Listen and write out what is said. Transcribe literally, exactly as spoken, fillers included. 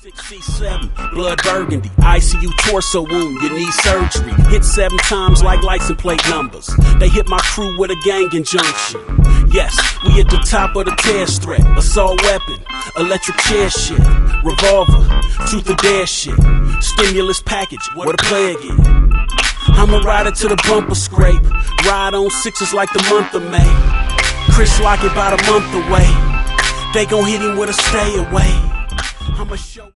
six C seven, blood burgundy, I C U torso wound, you need surgery. Hit seven times like license plate numbers. They hit my crew with a gang injunction. Yes, we at the top of the test threat. Assault weapon, electric chair shit, revolver, truth or dare shit, stimulus package, what a player get. I'm a rider to the bumper scrape, ride on sixes like the month of May. Chris Lockett about a month away, they gon' hit him with a stay away. I'ma show